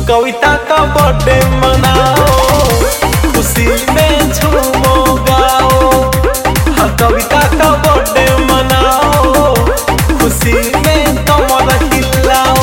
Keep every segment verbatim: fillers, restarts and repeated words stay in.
कविता का बर्थडे मनाओ, खुशी में झूमो गाओ। हाँ, कविता का बर्थडे मनाओ, खुशी में कमर हिलाओ।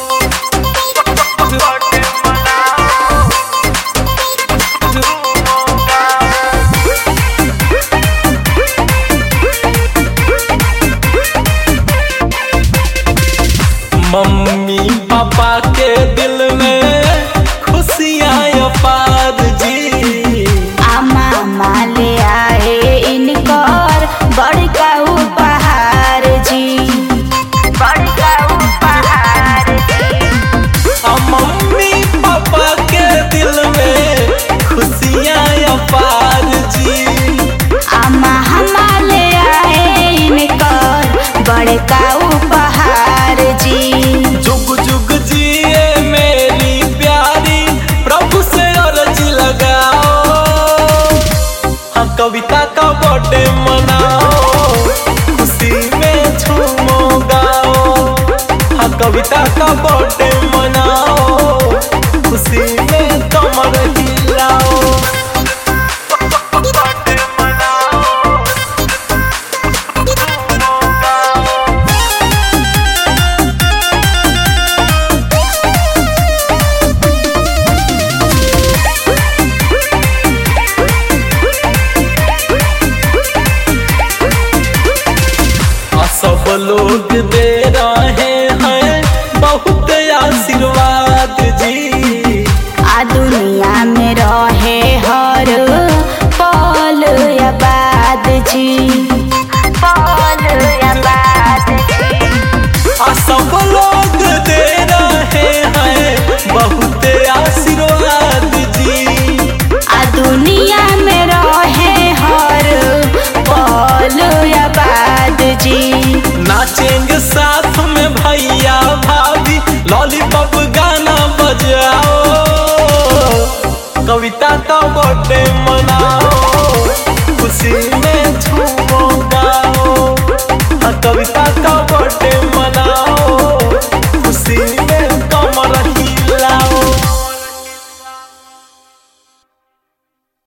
मम्मी पापा के दिल में खुशियाँ अपार जी। आमा माले आए इनकर बड़का उपहार जी, बड़का उपहार जी। आ मम्मी पापा के दिल में खुशियाँ अपार जी। आमा हमाले आए इनकर बड़का उपहार जी। जुग जुग जिए मेरी प्यारी, प्रभु से अर्जी लगाओ। हाँ, कविता का बर्थडे मनाओ, खुशी में झूमो गाओ। हाँ, कविता का बर्थडे मनाओ, खुशी में कमर हिलाओ। सब लोग दे रहे हैं बहुत आशीर्वाद जी। आ दुनिया में रहे हर पल आबाद जी, पल आबाद जी। आ सब लोग दे रहे हैं बहुत आशीर्वाद जी। आ दुनिया में रहे हर पल आबाद जी। नाचेंगे साथ में भैया भाभी, लॉलीपॉप गाना बजाओ। कविता का बर्थडे मनाओ, खुशी में झूमो गाओ। हाँ, कविता का बर्थडे मनाओ।